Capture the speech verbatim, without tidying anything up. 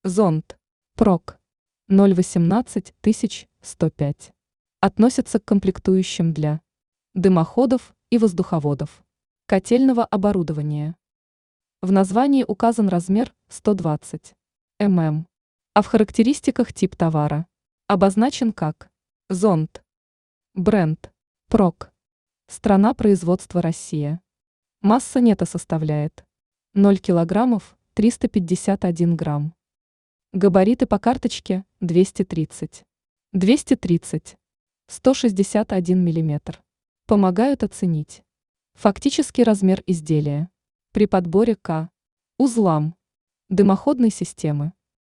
Зонд. Прок. ноль восемнадцать тысяч сто пять. Относится к комплектующим для дымоходов и воздуховодов. Котельного оборудования. В названии указан размер сто двадцать миллиметров, а в характеристиках тип товара обозначен как зонд. Бренд. Прок. Страна производства Россия. Масса нетто составляет ноль килограммов триста пятьдесят один грамм. Габариты по карточке двести тридцать, двести тридцать, сто шестьдесят один миллиметр. Помогают оценить фактический размер изделия при подборе к узлам дымоходной системы.